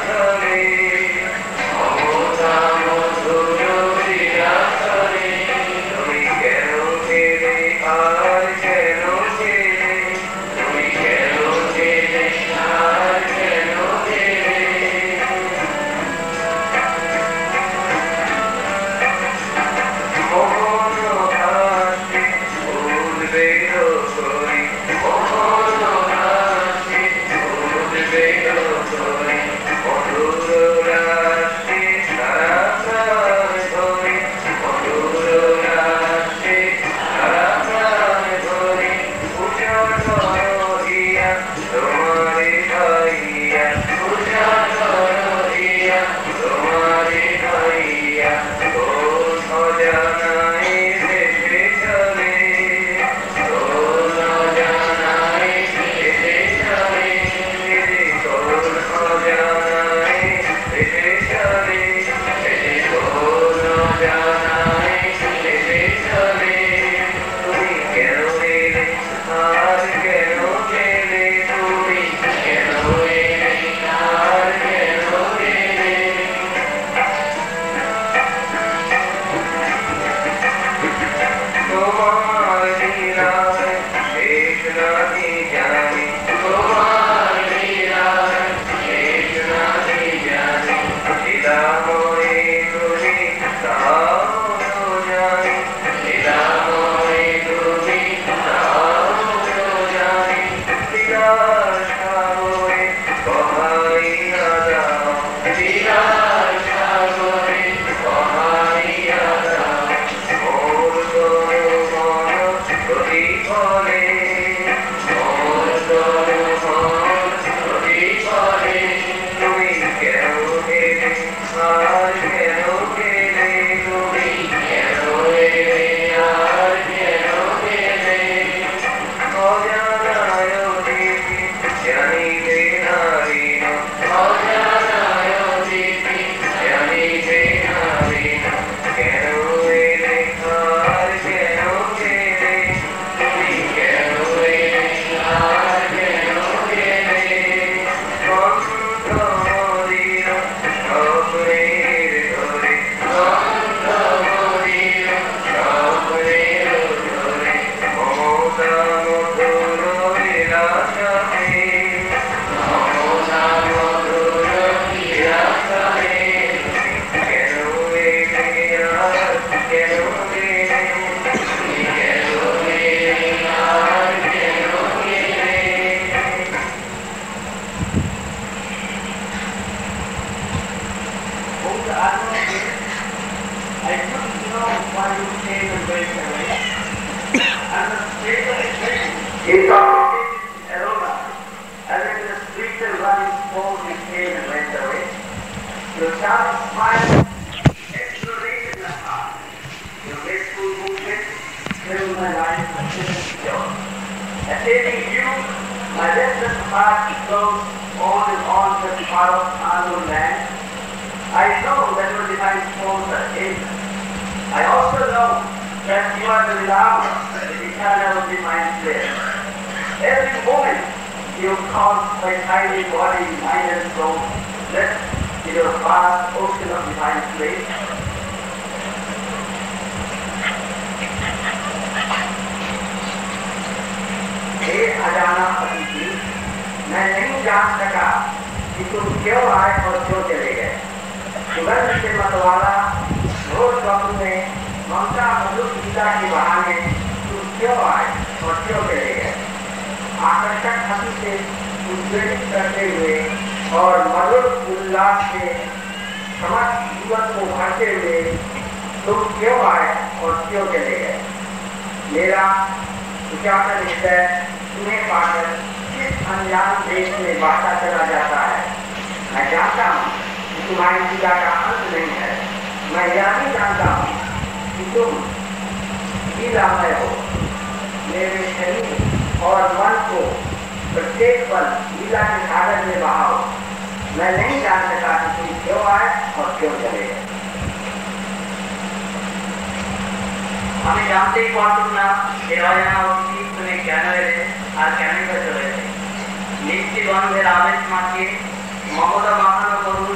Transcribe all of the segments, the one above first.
নিত্যগন্ধের আবেশ মাখিয়ে মমতা মাখানো করুণ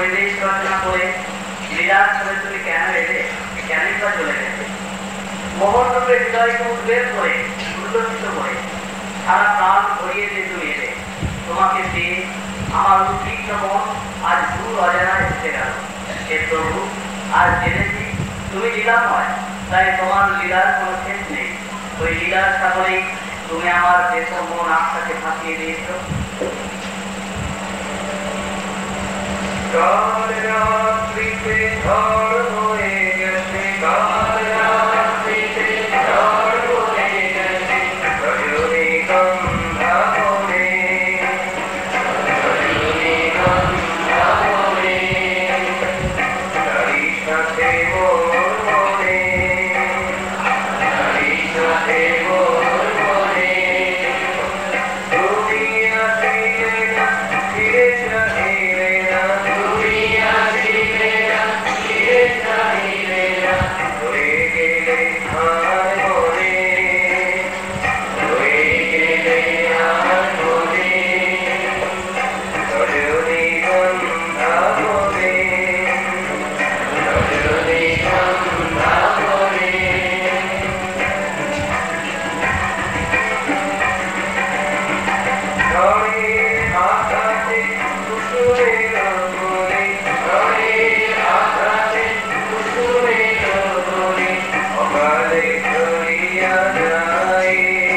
পরিবেশ রচনা করে লীলার ছলে তুমি কেন এলে, কেনই বা চলে গেলে? মোহনরূপে হৃদয়কে উদ্বেগ করে উল্লসিত করে সারা প্রাণ ভরিয়ে দিয়ে তুমি এলে। তোমাকে পেয়ে আমার উদ্বিগ্ন মন আজ দূর অজানায় এসে গেল। হে প্রভু, আজ জেনেছি তুমি লীলাময়, তাই তোমার লীলার কোনো শেষ নেই। ওই লীলার সাগরে তুমি আমার যেসব মন আত্মাকে ভাসিয়ে দিয়েছ। কালরাত্রিতে ঝড় হয়ে গেছে, কালরাত্রিতে ঝড় হয়ে গেছে, রজনীগন্ধা বনে, রজনীগন্ধা বনে, তারই সাথে মোর মনে, তারই সাথে মোর মনে, তুমি আসিলে না, ফিরে চাহিলে না, তুমি আসিলে না, ফিরে চাহিলে না, রয়ে গেলে আর মনে, রয়ে গেলে আর মনে, রজনীগন্ধা বনে, রজনীগন্ধা বনে। ঝড়ের আঘাতে কুসুমের বনে, ঝড়ের আঘাতে কুসুমের বনে, অকালে ঝরিয়া যায়,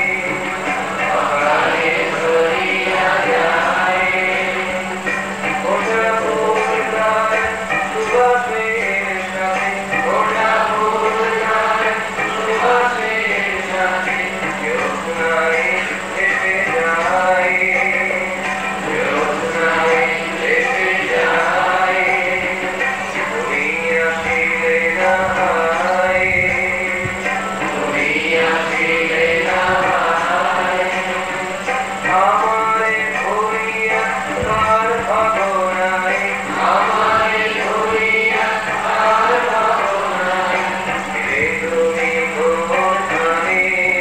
অকালে ঝরিয়া যায়। ওঠা ফুল গায় সুবাসের সাথে, ওঠা ফুল গায় সুবাসের সাথে, জ্যোৎস্নায় ভেসে যায়, জ্যোৎস্নায় ভেসে যায়। তুমি আসিলে না হায়, তুমি আসিলে না হায়, আমারে ভরিয়া তার ভাবনায়, আমারে ভরিয়া তার ভাবনায়, ছিলে তুমি কোনখানে,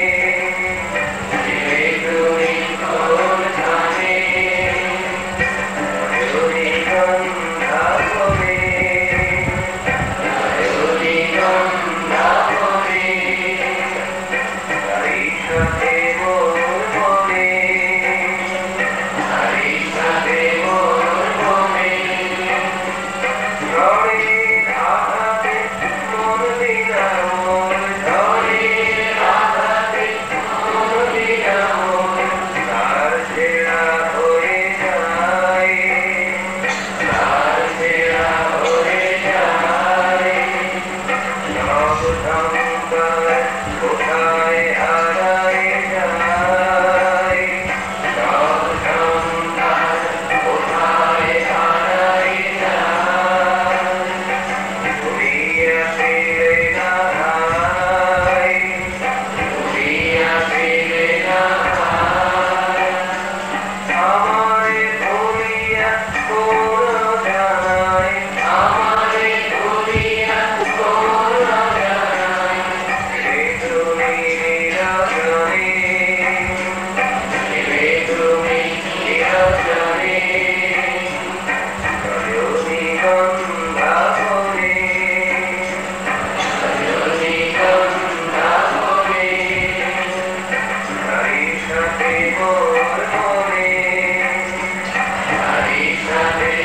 ছিলে তুমি কোনখানে, রজনীগন্ধা বনে, রজনীগন্ধা বনে, তারই সাথে মোর মনে, তারই সাথে মোর মনে, ঝড়ের আঘাতে মন দিলাম, ঝড়ের আঘাতে মন দিলাম, তার ছেঁড়া হয়ে যায়, তার ছেঁড়া হয়ে যায়। সব সংসার কোথায় হারায় যায়, সব সংসার কোথায় হারায় যায়। তুমি আসিলে না হায়, তুমি আসিলে না হায়, আমারে ভুলিয়া কোন জানায়, আমারে ভুলিয়া কোন জানায়, ছিলে তুমি নিরজনে, ছিলে তুমি নিরজনে, রজনীগন্ধা বনে, রজনীগন্ধা বনে, তারই সাথে মোর মনে, তারই সাথে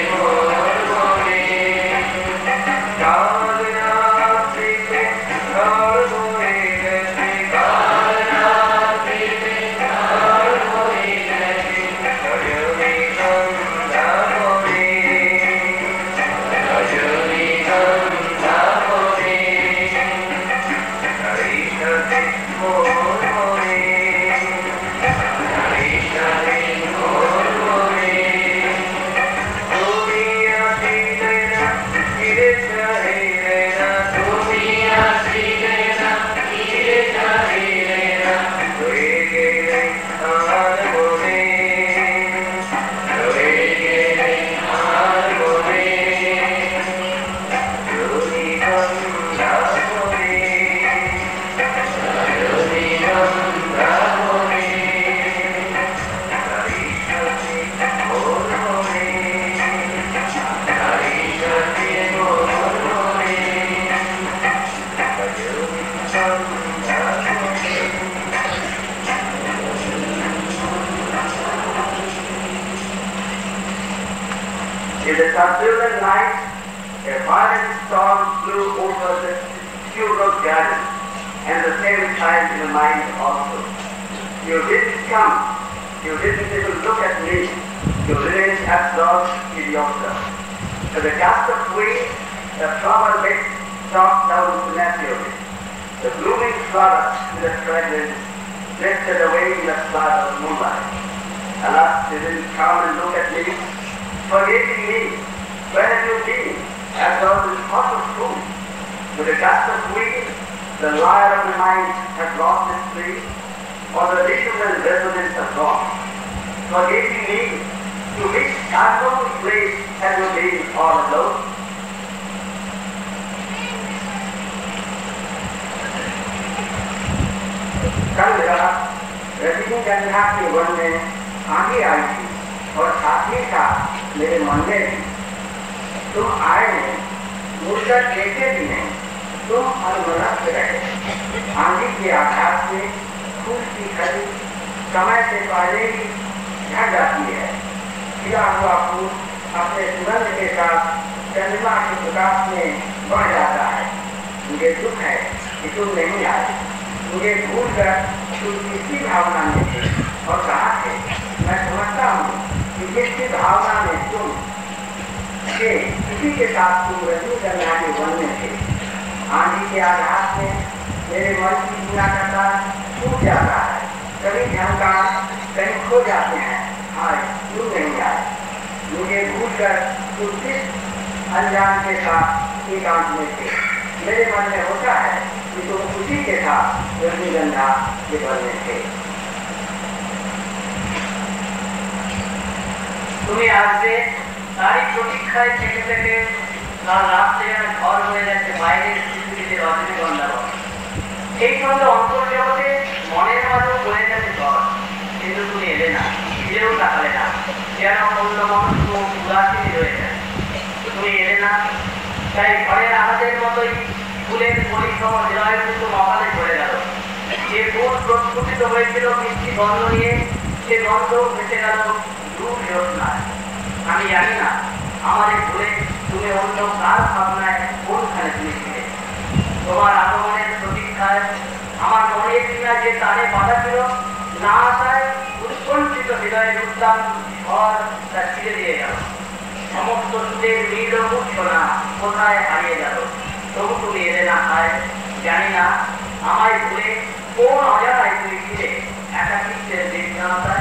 In the turbulent night, a violent storm blew over the funeral garden, and the same child in the mind also. You didn't come. You didn't even look at me. You remained absorbed in yourself. To the gust of wind, the flower bed dropped down naturally. The blooming flowers with a fragrance drifted away in the flood of moonlight. Alas, you didn't come and look at me, forgetting me. Where have you been? After all this pot of food. With the gust of wind, the lyre of the mind has lost its string, or the rhythm and resonance are gone. Forgetting me, to which unknown place have you been all alone? कल रात रजनीगंधा के one में आंधी आई थी और साथ ही साथ मेरे मन में भी। तुम आए नहीं, मुड़कर देखे भी नहीं, तुम अनुमनस्क रहे। आंधी के आघात से फूल की कली समय से पहले ही झड़ जाती है। खिला हुआ फूल अपने सुगंध के साथ चंद्रमा के प्रकाश में बढ़ जाता है। मुझे दुख है कि तुम नहीं आए। मुझे भूल कर तुम किसी भावना में थे और कहा थे। मैं समझता हूँ कि जिसकी भावना में तुम थे किसी के साथ तुम रजनीगंधा के वन में थे। आंधी के आघात में मेरे मन की दुनिया का तार टूट जाता है। कभी झंकार कहीं खो जाते हैं। आज तुम नहीं आए। मुझे भूल कर तुम किस अनजान के साथ एकांत में थे। मेरे मन में होता है कि तुम उसी के साथ रजनीगंधा के वन में थे। तुम्हें আসবে তারই প্রতীক্ষায় থেকে থেকে কাল রাত্রে যেন ঝড় হয়ে যাচ্ছে বাইরের পৃথিবীতে রজনীগন্ধা বন। সেই সঙ্গে অন্তর্জগতে মনের মাঝেও বয়ে যাচ্ছে ঝড়। কিন্তু তুমি এলে না, ফিরেও তাকালে না, যেন অন্য মানুষ উদাসীন রয়ে যায়। তুমি এলে না, তাই ঘরের আহাদের মতোই ফুলের পরিশ্রম হৃদয়ের কিন্তু মহালে ঝরে গেল। যে ফুল প্রস্ফুটিত হয়েছিল মিষ্টি গন্ধ নিয়ে, সে গন্ধ ভেসে গেল দূর জ্যোৎস্নায়। আমি জানি না আমাদের ভুলে তুমি অন্য কার ভাবনায় কোনখানে তুমি ছিলে। তোমার আগমনের প্রতীক্ষায় আমার মনের কিনা যে তারে বাধা ছিল, না আসায় উৎকণ্ঠিত হৃদয়ের উদ্যান ঝড় তা ছিঁড়ে দিয়ে গেল। সমস্ত সুদের নীল মূর্ছনা কোথায় হারিয়ে গেল। তবু তুমি এলে না খায়। জানি না আমায় ভুলে কোন অজানায় তুমি ফিরে একাকিত্বের বিভ্রান্তায়।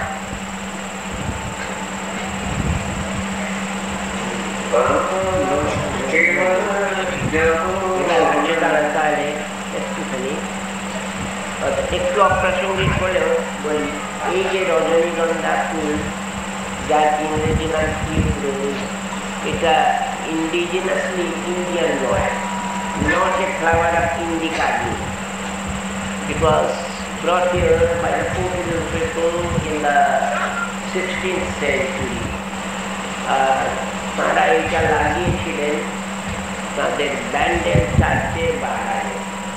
একটু অপ্রাসঙ্গিক হলেও বলি, এই যে রজনীগন্ধা ফুল যার ইংরেজি নাম টিউলিপ, এটা ইন্ডিজিনাসলি ইন্ডিয়ান নয়, not a flower of indica. It was brought here by the Portuguese people in the 16th century. তারা এটা লাগিয়েছিলেন তাদের ব্যান্ডেল চার্চে বাগানে।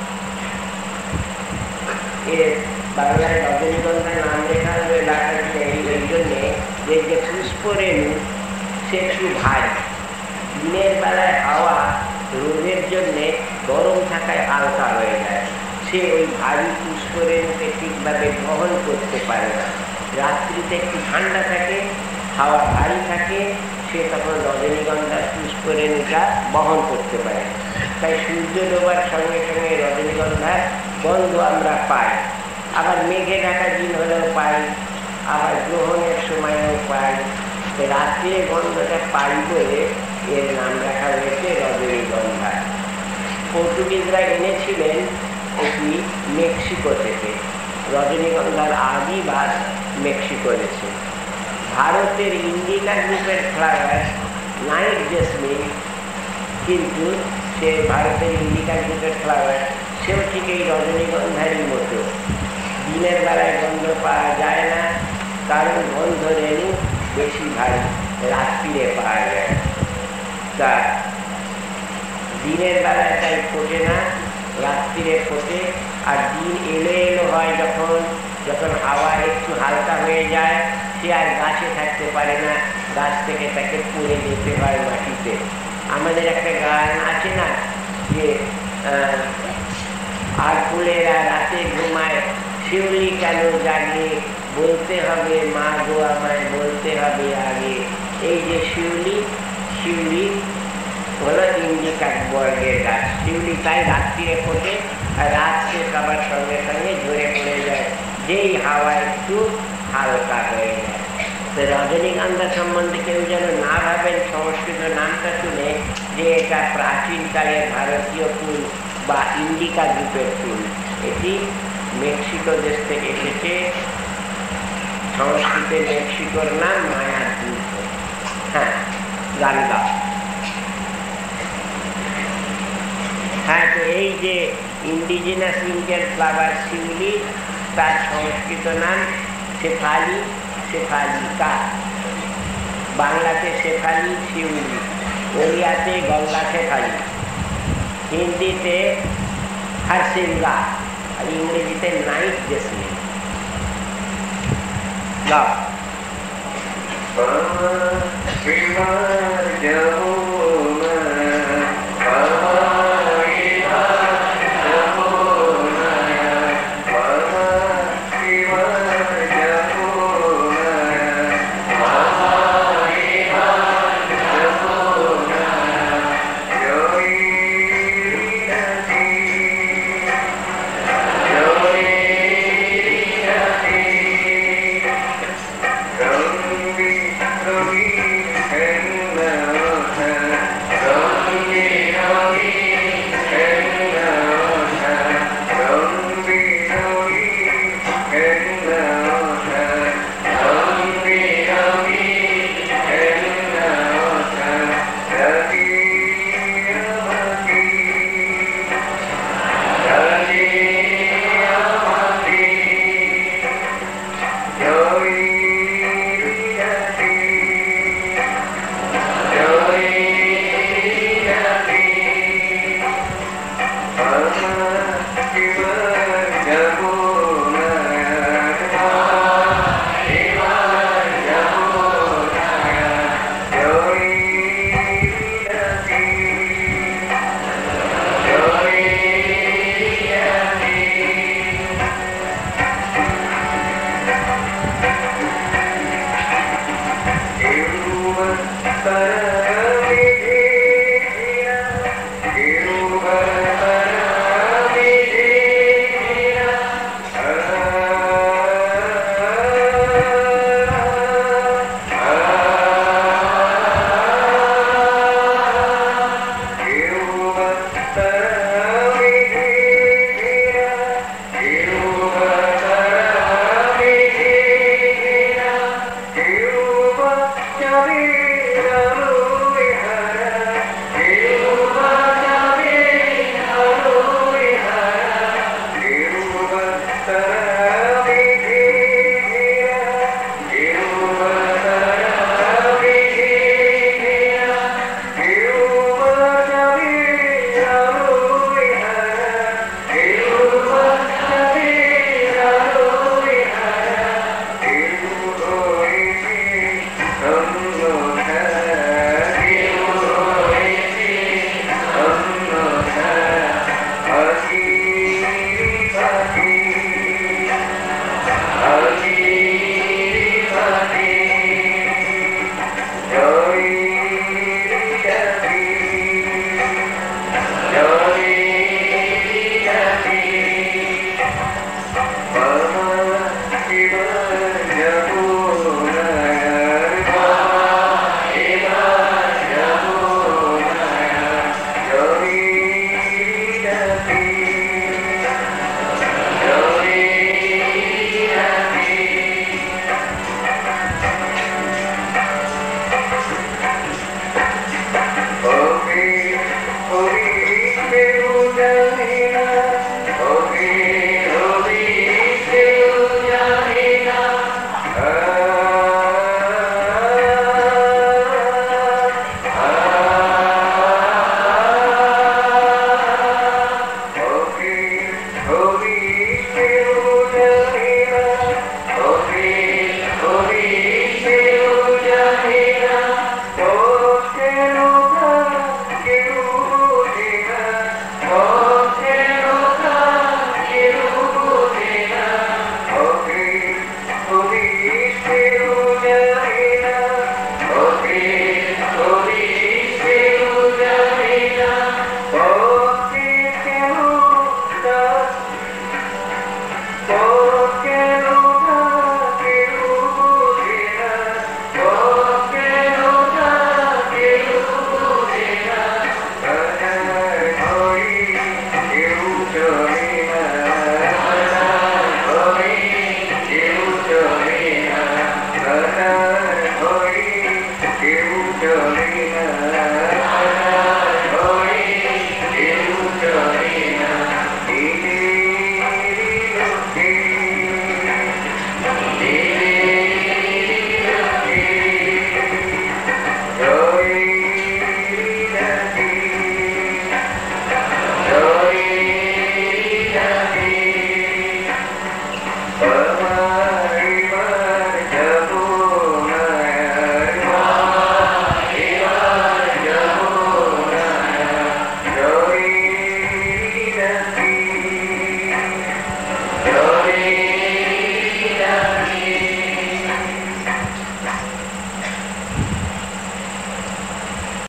এর বাংলায় রজনীগন্ধার নাম লেখা হয়ে লেখাটি এই জন্যে যে যে পুষ্পরেণু সে একটু ভারী। দিনের বেলায় হাওয়া রোদের জন্যে গরম থাকায় হালকা হয়ে যায়। সে ওই ভারী পুষ্পরেণুকে ঠিকভাবে বহন করতে পারে না। রাত্রিতে একটু ঠান্ডা থাকে, হাওয়া ভারী থাকে, সে তখন রজনীগন্ধার পুষ্পরেণুটা বহন করতে পারে। তাই সূর্য ডোবার সঙ্গে সঙ্গে রজনীগন্ধার গন্ধ আমরা পাই। আবার মেঘে ঢাকা দিন হলেও পাই, আবার গ্রহণের সময়ও পাই। রাত্রে গন্ধটা পাই বলে এর নাম রাখা হয়েছে রজনীগন্ধা। পর্তুগিজরা এনেছিলেন এটি মেক্সিকো থেকে। রজনীগন্ধার আদিবাস মেক্সিকো দেশে। ভারতের ইন্ডিকা গ্রুপের ফ্লাওয়ার নাইট জেসমিন, কিন্তু সে ভারতের ইন্ডিকা গ্রুপের ফ্লাওয়ার, সেও ঠিক এই রজনীগন্ধারই মতো। দিনের বেলায় গন্ধ পাওয়া যায় না, কারণ গন্ধ রেণু বেশি ভারী, রাত্রিরে পাওয়া যায়। তা দিনের বেলায় তাই ফোটে না, রাত্রিরে ফোটে। আর দিন এলো এলো হয় যখন, যখন হাওয়া একটু হালকা হয়ে যায়, সে আর গাছে থাকতে পারে না, গাছ থেকে তাকে পুড়ে যেতে হয় মাটিতে। আমাদের একটা গান আছে না যে আর ফুলেরা রাতে ঘুমায়, শিউলি কেন জাগে, বলতে হবে মা গো আমায়, বলতে হবে আগে। এই যে শিউলি, শিউলি হলো ইন্ডিকা বর্গের গাছ। শিউলি তাই রাত্রিরে ফোটে, আর রাত্রে খাবার সঙ্গে সঙ্গে ঝরে পড়ে যায়, যেই হাওয়া একটু হালকা হয়ে যায়। তো রজনীগন্ধা সম্বন্ধে কেউ যেন না ভাবেন সংস্কৃত নামটা শুনে যে এটা প্রাচীনকালের ভারতীয় ফুল বা ইন্ডিকা গ্রুপের ফুল। এটি মেক্সিকো দেশ থেকে এসেছে। সংস্কৃতে মেক্সিকোর নাম মায়াদ্বীপ। হ্যাঁ, গান গাও। হ্যাঁ, তো এই যে ইন্ডিজিনাস ইন্ডিয়ান ফ্লাওয়ার শিউলি, তার সংস্কৃত নাম শেফালি, শেফালিকা। বাংলাতে শেফালি শিউলি, ওড়িয়াতে গঙ্গা শেফালি, হিন্দিতে হরসিঙ্গা, আর ইংরেজিতে নাইট জেসমিন। গাও।